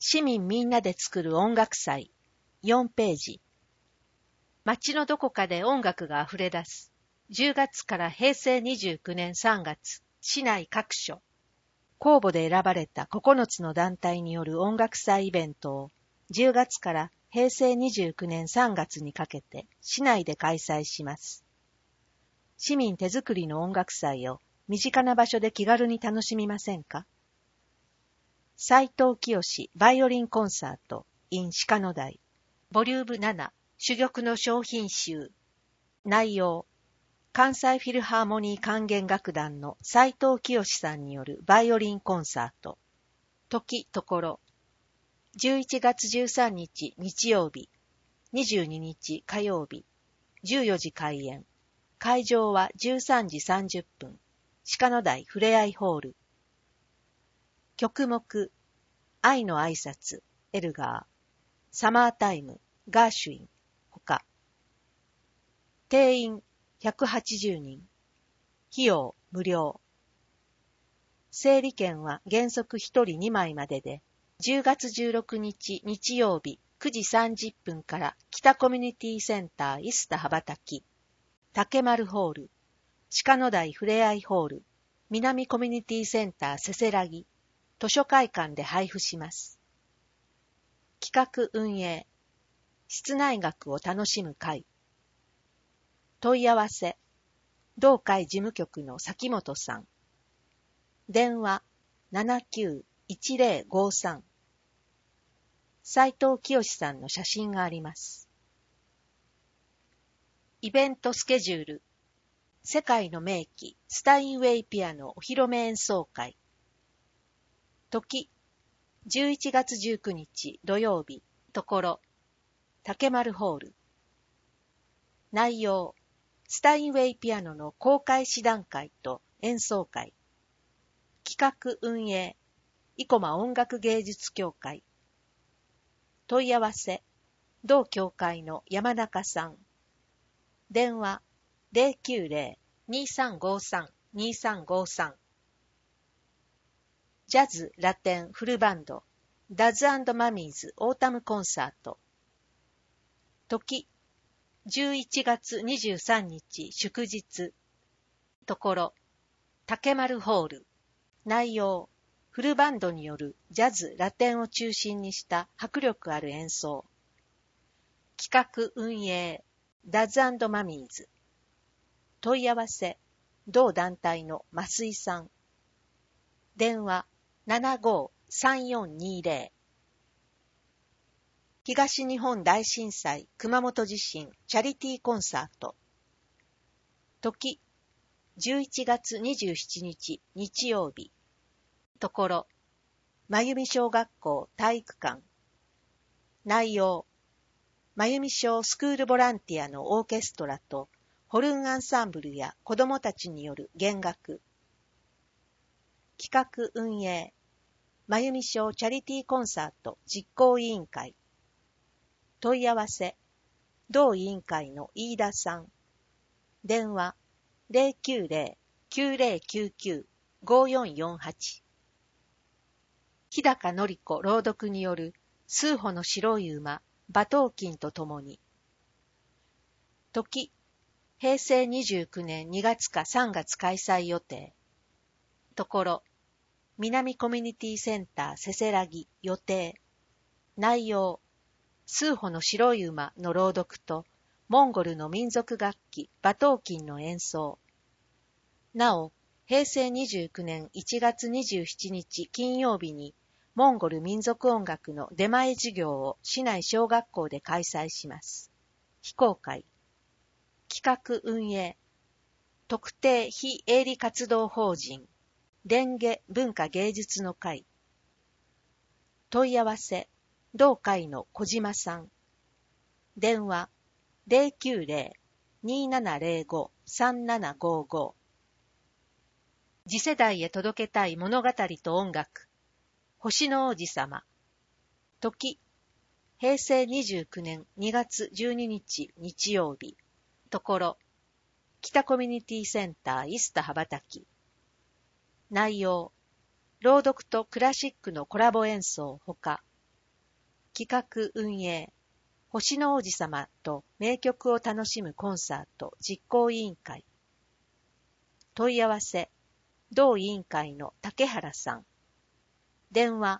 市民みんなで作る音楽祭。4ページ。街のどこかで音楽が溢れ出す。10月から平成29年3月、市内各所。公募で選ばれた9つの団体による音楽祭イベントを10月から平成29年3月にかけて市内で開催します。市民手作りの音楽祭を身近な場所で気軽に楽しみませんか？斉藤清バイオリンコンサート in 鹿野台ボリューム7珠玉の商品集。内容、関西フィルハーモニー管弦楽団の斉藤清さんによるバイオリンコンサート。時ところ、11月13日日曜日、22日火曜日、14時開演。会場は13時30分。鹿野台ふれあいホール。曲目、愛の挨拶、エルガー。サマータイム、ガーシュイン、他。定員、180人。費用、無料。整理券は原則1人2枚までで、10月16日日曜日9時30分から北コミュニティセンターイスタ羽ばたき、竹丸ホール、鹿野台ふれあいホール、南コミュニティセンターせせらぎ、図書会館で配布します。企画運営、室内楽を楽しむ会。問い合わせ、同会事務局の崎本さん。電話、79-1053。斉藤清さんの写真があります。イベントスケジュール。世界の名器、スタインウェイピアノお披露目演奏会。時、11月19日土曜日、ところ、竹丸ホール。内容、スタインウェイピアノの公開試談会と演奏会。企画運営、生駒音楽芸術協会。問い合わせ、同協会の山中さん。電話、090-2353-2353。ジャズ、ラテン、フルバンド、ダズ&マミーズオータムコンサート。時、11月23日祝日。ところ、竹丸ホール。内容、フルバンドによるジャズ、ラテンを中心にした迫力ある演奏。企画運営、ダズ&マミーズ。問い合わせ、同団体の増井さん。電話、75-3420。東日本大震災熊本地震チャリティーコンサート。時、11月27日日曜日。ところ、真由美小学校体育館。内容、真由美小スクールボランティアのオーケストラとホルンアンサンブルや子どもたちによる弦楽。企画運営、真由美小チャリティーコンサート実行委員会。問い合わせ、同委員会の飯田さん。電話、090-9099-5448。日高のり子朗読による数歩の白い馬、馬頭琴とともに。時、平成29年2月か3月開催予定。ところ、南コミュニティセンターせせらぎ予定。内容、数歩の白い馬の朗読と、モンゴルの民族楽器馬頭琴の演奏。なお、平成29年1月27日金曜日に、モンゴル民族音楽の出前授業を市内小学校で開催します。非公開。企画運営。特定非営利活動法人。蓮華文化芸術の会。問い合わせ。同会の小島さん。電話。090-2705-3755。次世代へ届けたい物語と音楽。星の王子様。時、平成29年2月12日日曜日。ところ、北コミュニティセンターイスタ羽ばたき。内容、朗読とクラシックのコラボ演奏ほか、 企画運営、星の王子様と名曲を楽しむコンサート実行委員会。問い合わせ、同委員会の竹原さん。電話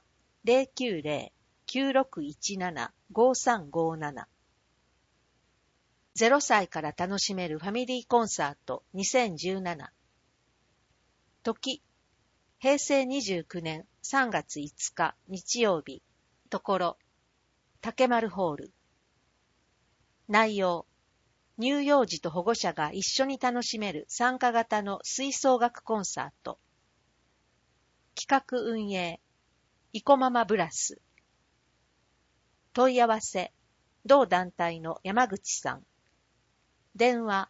090-9617-5357。0歳から楽しめるファミリーコンサート2017。時、平成29年3月5日日曜日。ところ、竹丸ホール。内容、乳幼児と保護者が一緒に楽しめる参加型の吹奏楽コンサート。企画運営、イコママブラス。問い合わせ、同団体の山口さん。電話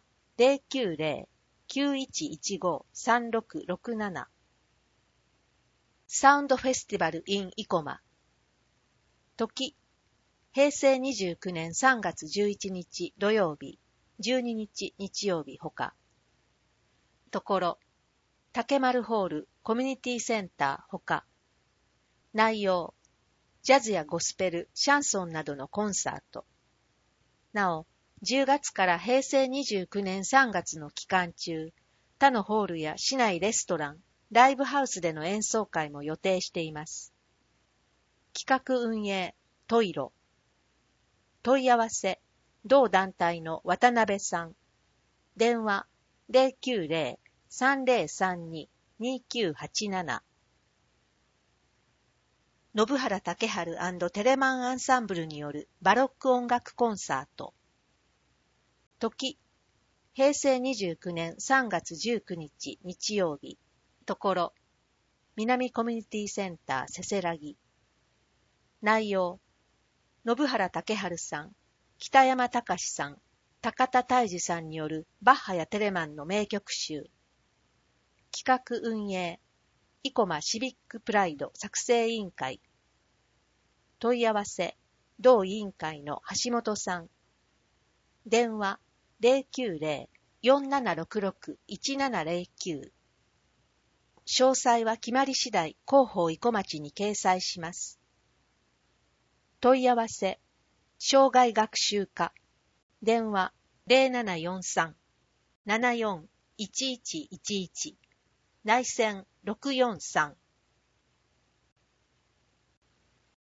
090-9115-3667。サウンドフェスティバル in イコマ。時、平成29年3月11日土曜日、12日日曜日ほか。ところ、竹丸ホールコミュニティセンターほか。内容、ジャズやゴスペル、シャンソンなどのコンサート。なお、10月から平成29年3月の期間中、他のホールや市内レストラン、ライブハウスでの演奏会も予定しています。企画運営、トイロ。問い合わせ、同団体の渡辺さん。電話 090-3032-2987。信原竹春&テレマンアンサンブルによるバロック音楽コンサート。時、平成29年3月19日日曜日。ところ、南コミュニティセンターせせらぎ。内容、信原竹春さん、北山隆さん、高田泰治さんによるバッハやテレマンの名曲集。企画運営、イコマシビックプライド作成委員会。問い合わせ、同委員会の橋本さん。電話 090-4766-1709。詳細は決まり次第広報生駒町に掲載します。問い合わせ、障害学習課。電話 0743-741111。内線643。